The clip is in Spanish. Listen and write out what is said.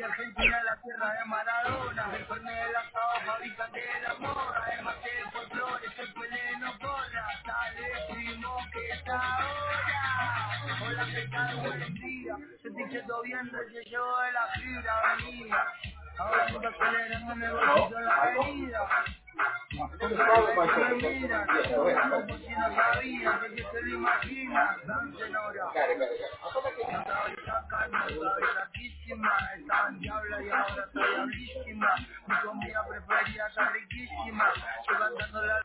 Argentina es la tierra de Maradona. El Fernet del asado fabrican de la morra. El mate de folclore, el Pelé no corra. Dale, primo, que es ahora. Hola, ¿qué tal? Buen día. Yo estoy quieto viendo el que llevo de la fibra avenida. Ahora sigo acelerando negocito en la avenida. Me mira, como si no sabía, sé que se lo imagina, dame tenora. Yo estaba sacando, estaba flaquísima, estaba en diabla y ahora está diablísima. Mi comida preferida está riquísima,